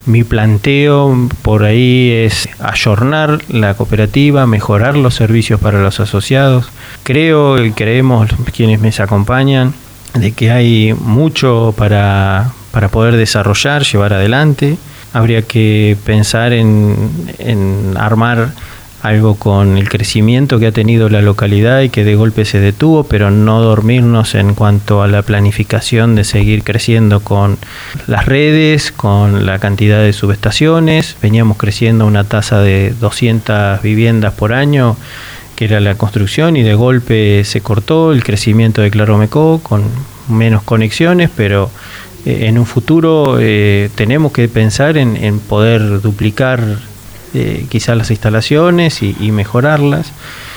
Mi planteo por ahí es ayornar la cooperativa, mejorar los servicios para los asociados. Creo y creemos quienes me acompañan de que hay mucho para poder desarrollar, llevar adelante. Habría que pensar en armar algo con el crecimiento que ha tenido la localidad y que de golpe se detuvo, pero no dormirnos en cuanto a la planificación de seguir creciendo con las redes, con la cantidad de subestaciones. Veníamos creciendo a una tasa de 200 viviendas por año, que era la construcción, y de golpe se cortó el crecimiento de Claromecó con menos conexiones, pero en un futuro tenemos que pensar en poder duplicar quizás las instalaciones y mejorarlas.